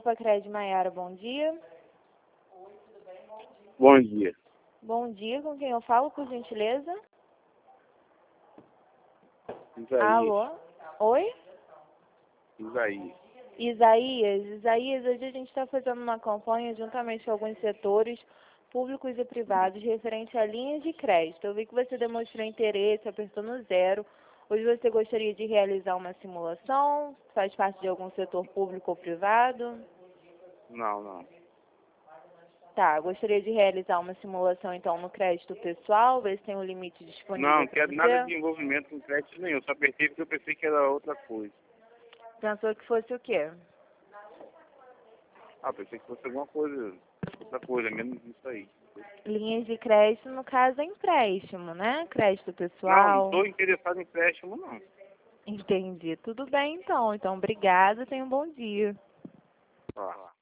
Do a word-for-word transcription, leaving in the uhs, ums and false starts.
Opa, Cred Maiara, bom dia. Bom dia. Bom dia, com quem eu falo, por gentileza? Isaías. Alô? Oi? Isaías. Isaías. Isaías, hoje a gente está fazendo uma campanha juntamente com alguns setores públicos e privados referente a linhas de crédito. Eu vi que você demonstrou interesse, apertou no zero. Hoje você gostaria de realizar uma simulação? Faz parte de algum setor público ou privado? Não, não. Tá, gostaria de realizar uma simulação então no crédito pessoal, ver se tem um limite disponível Não, não para quero você. nada de envolvimento com crédito nenhum. Só apertei porque eu pensei que era outra coisa. Pensou que fosse o quê? Ah, pensei que fosse alguma coisa, outra coisa, menos isso aí. Linhas de crédito, no caso, é empréstimo, né? Crédito Não, não pessoal. estou interessado em empréstimo, não. Entendi. Tudo bem, então. Então, obrigada. Tenha um bom dia. Ah.